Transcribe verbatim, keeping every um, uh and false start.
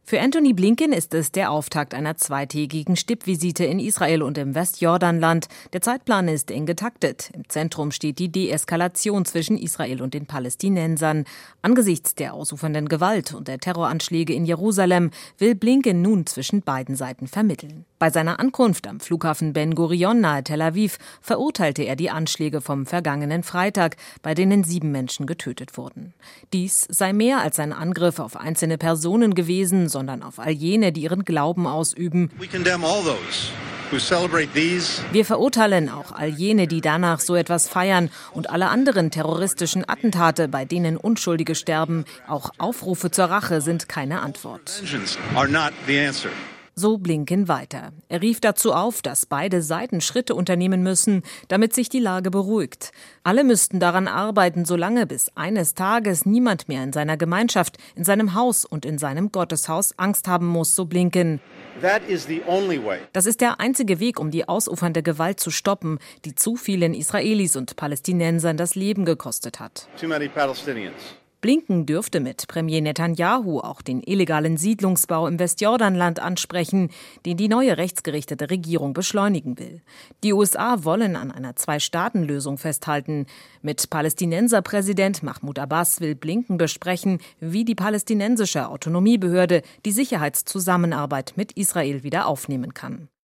Für Antony Blinken ist es der Auftakt einer zweitägigen Stippvisite in Israel und im Westjordanland. Der Zeitplan ist eng getaktet. Im Zentrum steht die Deeskalation zwischen Israel und den Palästinensern. Angesichts der ausufernden Gewalt und der Terroranschläge in Jerusalem will Blinken nun zwischen beiden Seiten vermitteln. Bei seiner Ankunft am Flughafen Ben Gurion nahe Tel Aviv verurteilte er die Anschläge vom vergangenen Freitag, bei denen sieben Menschen getötet wurden. Dies sei mehr als ein Angriff auf einzelne Personen gewesen, sondern auf all jene, die ihren Glauben ausüben. Wir verurteilen auch all jene, die danach so etwas feiern, und alle anderen terroristischen Attentate, bei denen Unschuldige sterben. Auch Aufrufe zur Rache sind keine Antwort. So Blinken weiter. Er rief dazu auf, dass beide Seiten Schritte unternehmen müssen, damit sich die Lage beruhigt. Alle müssten daran arbeiten, solange bis eines Tages niemand mehr in seiner Gemeinschaft, in seinem Haus und in seinem Gotteshaus Angst haben muss, so Blinken. Das ist der einzige Weg, um die ausufernde Gewalt zu stoppen, die zu vielen Israelis und Palästinensern das Leben gekostet hat. Blinken dürfte mit Premier Netanyahu auch den illegalen Siedlungsbau im Westjordanland ansprechen, den die neue rechtsgerichtete Regierung beschleunigen will. Die U S A wollen an einer Zwei-Staaten-Lösung festhalten. Mit Palästinenserpräsident Mahmoud Abbas will Blinken besprechen, wie die palästinensische Autonomiebehörde die Sicherheitszusammenarbeit mit Israel wieder aufnehmen kann.